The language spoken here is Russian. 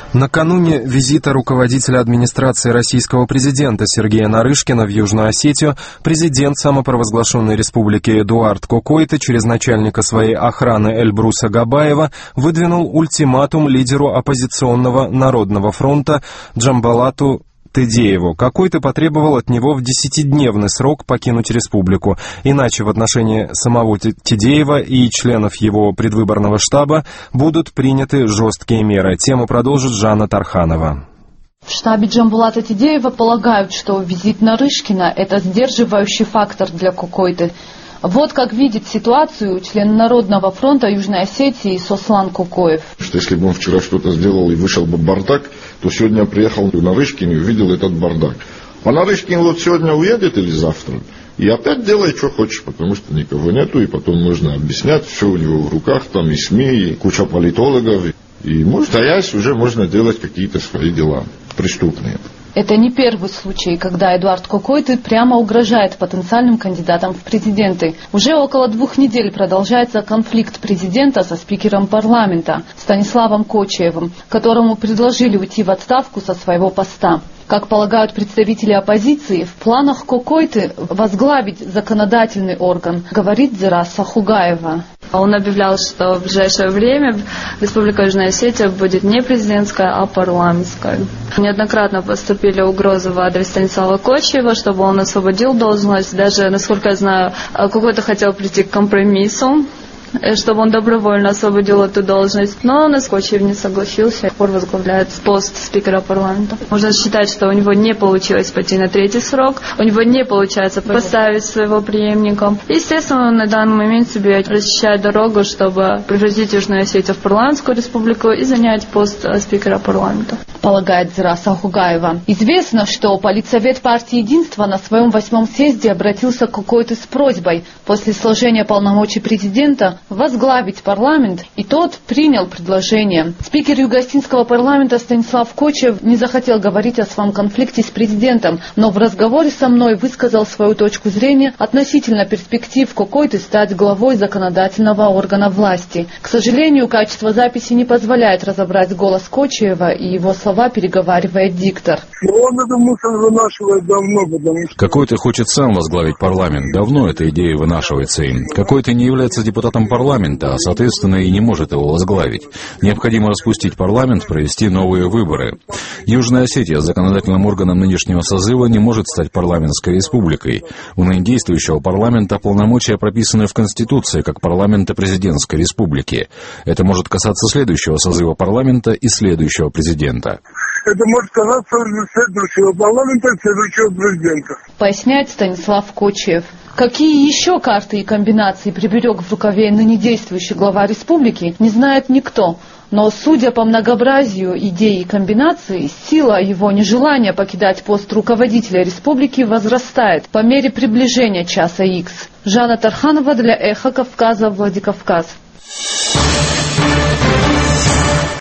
Накануне визита руководителя администрации российского президента Сергея Нарышкина в Южную Осетию президент самопровозглашенной республики Эдуард Кокойты через начальника своей охраны Эльбруса Габаева выдвинул ультиматум лидеру оппозиционного Народного фронта Джамбалату Тедееву. Кокойты потребовал от него в 10-дневный срок покинуть республику, иначе в отношении самого Тедеева и членов его предвыборного штаба будут приняты жесткие меры. Тему продолжит Жанна Тарханова. В штабе Джамбулата Тедеева полагают, что визит Нарышкина – это сдерживающий фактор для Кокойты. Вот как видит ситуацию член Народного фронта Южной Осетии Сослан Кокоев. Что если бы он вчера что-то сделал и вышел бы бардак, то сегодня приехал Нарышкин и увидел этот бардак. А Нарышкин вот сегодня уедет или завтра, и опять делай, что хочешь, потому что никого нету, и потом можно объяснять, все у него в руках, там и СМИ, и куча политологов, и стоясь уже можно делать какие-то свои дела преступные. Это не первый случай, когда Эдуард Кокойты прямо угрожает потенциальным кандидатам в президенты. Уже около 2 недель продолжается конфликт президента со спикером парламента Станиславом Кочиевым, которому предложили уйти в отставку со своего поста. Как полагают представители оппозиции, в планах Кокойты возглавить законодательный орган, говорит Зираса Хугаева. Он объявлял, что в ближайшее время Республика Южная Осетия будет не президентская, а парламентская. Неоднократно поступили угрозы в адрес Станислава Кочиева, чтобы он освободил должность. Даже, насколько я знаю, Кокойты хотел прийти к компромиссу, чтобы он добровольно освободил эту должность. Но Кочиев не согласился и пор возглавляет пост спикера парламента. Можно считать, что у него не получилось пойти на 3-й срок, у него не получается поставить своего преемника. Естественно, он на данный момент себе расчищает дорогу, чтобы превратить Южную Осетию в парламентскую республику и занять пост спикера парламента. Полагает Зираса Хугаева. Известно, что Политсовет партии «Единство» на своем 8-м съезде обратился к Кокойты с просьбой после сложения полномочий президента возглавить парламент, и тот принял предложение. Спикер Юго-Осетинского парламента Станислав Кочиев не захотел говорить о своем конфликте с президентом, но в разговоре со мной высказал свою точку зрения относительно перспектив Кокойты стать главой законодательного органа власти. К сожалению, качество записи не позволяет разобрать голос Кочиева, и его слова переговаривает диктор. Он эту мысль вынашивает давно, потому что... Кокойты хочет сам возглавить парламент. Давно эта идея вынашивается им. Кокойты не является депутатом парламента, а соответственно и не может его возглавить. Необходимо распустить парламент, провести новые выборы. Южная Осетия законодательным органом нынешнего созыва не может стать парламентской республикой. У ныне действующего парламента полномочия прописаны в Конституции как парламента президентской республики. Это может касаться следующего созыва парламента и следующего президента. Это может касаться следующего парламента и следующего президента. Поясняет Станислав Кочиев. Какие еще карты и комбинации приберег в рукаве ныне действующий глава республики, не знает никто. Но, судя по многообразию идей и комбинаций, сила его нежелания покидать пост руководителя республики возрастает по мере приближения часа Х. Жанна Тарханова для Эхо Кавказа, Владикавказ.